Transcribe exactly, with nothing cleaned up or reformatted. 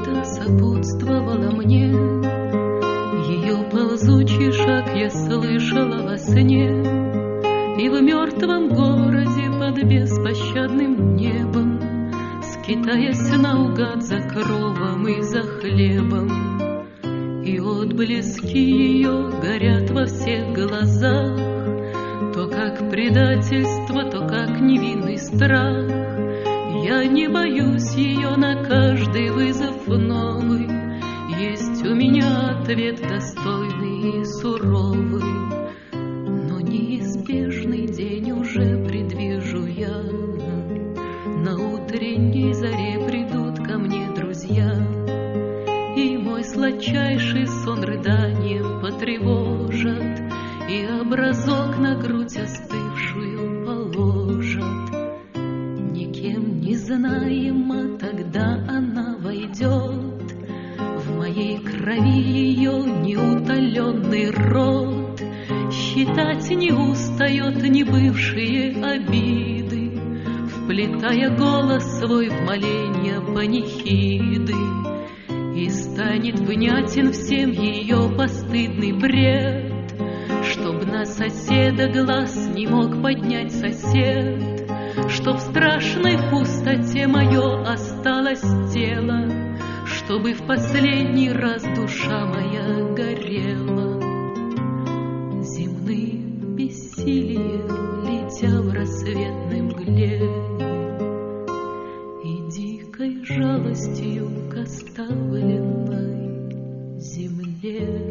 когда-то сопутствовала мне. Ее ползучий шаг я слышала во сне, и в мертвом городе под беспощадным небом, скитаясь наугад за кровом и за хлебом. И отблески ее горят во всех глазах, то как предательство, то как невинный страх. Я не боюсь ее на каждый вызов новый, есть у меня ответ достойный и суровый. Но неизбежный день уже предвижу я, на утренней заре придут ко мне друзья, и мой сладчайший сон рыданием потревожат, и образок на грудь остывшую положат. Никем не знаемо тогда она войдет в моей крови ее неутоленный род. Считать не устает не бывшие обиды, вплетая голос свой в моления панихиды. И станет внятен всем ее постыдный бред, чтоб на соседа глаз не мог поднять сосед, чтоб в страшной пустоте мое осталось тело, чтобы в последний раз душа моя горела. Земным бессилием летя в рассветной мгле и дикой жалостью к оставленной земле.